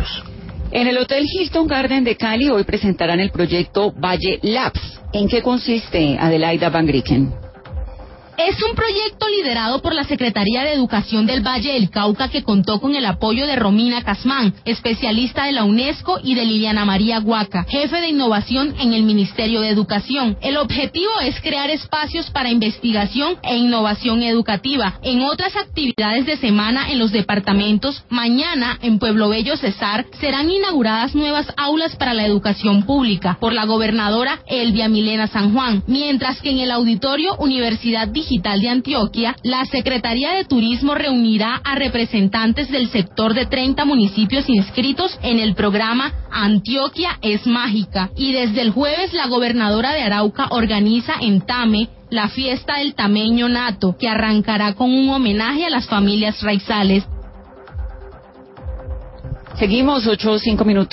Unidos. En el Hotel Hilton Garden de Cali hoy presentarán el proyecto Valle Labs. ¿En qué consiste, Adelaida Van Grieken? Es un proyecto liderado por la Secretaría de Educación del Valle del Cauca que contó con el apoyo de Romina Casmán, especialista de la UNESCO, y de Liliana María Guaca, jefe de innovación en el Ministerio de Educación. El objetivo es crear espacios para investigación e innovación educativa. En otras actividades de semana en los departamentos, mañana en Pueblo Bello, Cesar, serán inauguradas nuevas aulas para la educación pública por la gobernadora Elvia Milena San Juan, mientras que en el Auditorio Universidad Digital de Antioquia, la Secretaría de Turismo reunirá a representantes del sector de 30 municipios inscritos en el programa Antioquia es Mágica. Y desde el jueves la gobernadora de Arauca organiza en Tame la fiesta del tameño nato, que arrancará con un homenaje a las familias raizales. Seguimos 8 o 5 minutos.